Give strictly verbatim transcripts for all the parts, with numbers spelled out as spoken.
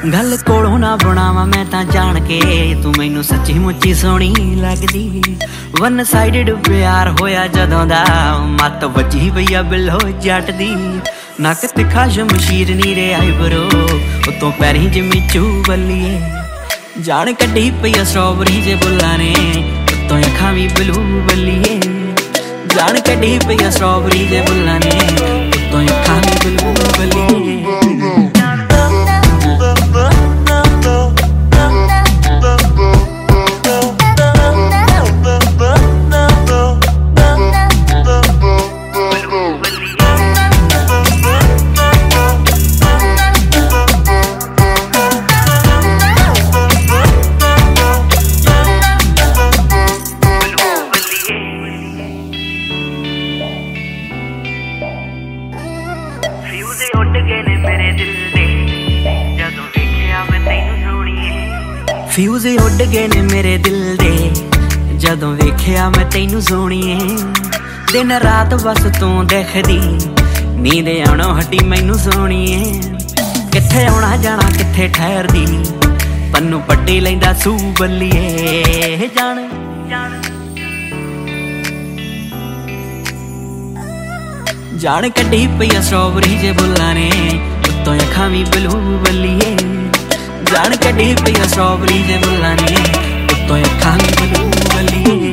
गल कोलों ना बनावा मैं तां जान के, तू मैनू सच्ची मुच्ची सोहनी लगदी। वन साइडेड प्यार होया जदों दा, मत वजी पई बिलो जट दी। नक तिखा शमशीर नीरे आई बरो, उतों पैरीं जिमी चू बल्लीए। जान कड्डी पई स्ट्रॉबेरी जे बुल्लां ने, उतों अखां वी ब्लू बल्लीए। जान कड्डी पई स्ट्रॉबेरी जे बुल्लां ने, उतों अखां वी ब्लू बल्लीए। फ्यूज़े उड़ गए ने मेरे दिल दे, जदों वेखिया मैं तैनू सोहणीए। फ्यूज़े उड़ गए ने मेरे दिल दे, जदों वेखिया मैं तैनू सोहणीए। दिन रात बस तू देखदी, नींद आउणों हटी मैनू सोहणीए। कित्थे आउणा जाना कित्थे ठहरदी, पन्नू पट्टी लैंदा सू बल्लीए। जान जान जान कड्डी पई स्ट्रॉबेरी जे बुल्लां ने, उत्तों अखां वी ब्लू बल्लीए। जान कड्डी पई स्ट्रॉबेरी जे बुल्लां ने, उत्तों अखां वी ब्लू बल्लीए।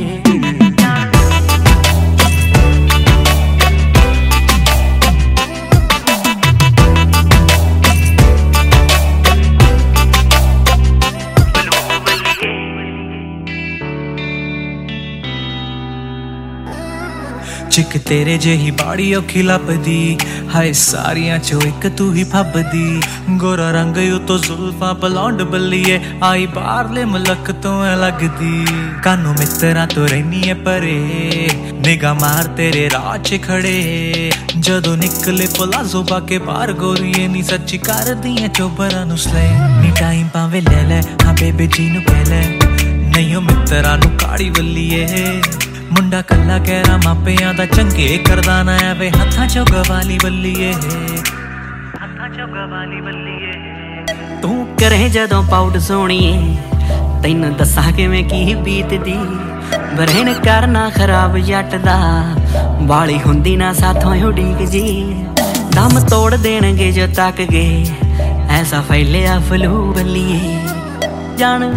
चिक तेरे जेही बाड़ी औखी लभदी, हाय सारियां चो इक तू ही फबदी। गोरा रंग उतो जुल्फां पलौंड बल्लीए, आई बाहरले मुल्क तो ऐ लगदी। कानू मित्तरां तो रैनी है परे, निगाह मार तेरे राह च खड़े। जदों निकले पलाजो पाके बाहर गोरीए, नी सच्ची कर दियां चोबरां नू स्ले। नी टाइम पावे ले ले, हाँ बेबे जी नू कह ले, नहीं ओ मित्तरां नू काड़ी बल्लीए। मुंडा कला कहरा मापियां दा चंगे करदा ना आवे, हत्थां चों गवाली बल्लीए। हत्थां चों गवाली बल्लीए। तू करे जदों पाउड सोहणीए, तैनू दस्सां किवें की बीतदी। बरहन करना खराब जट दा, वाली हुंदी ना साथों उड़ीक जी। दम तोड़ देणगे जो तक गए, ऐसा फैलिया फ्लू बल्लीए। जान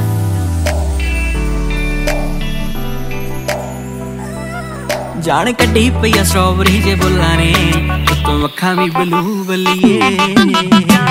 जान कड्डी पई स्ट्रॉबेरी जे बुल्लां ने, उत्तों अखां वी ब्लू बल्लीए।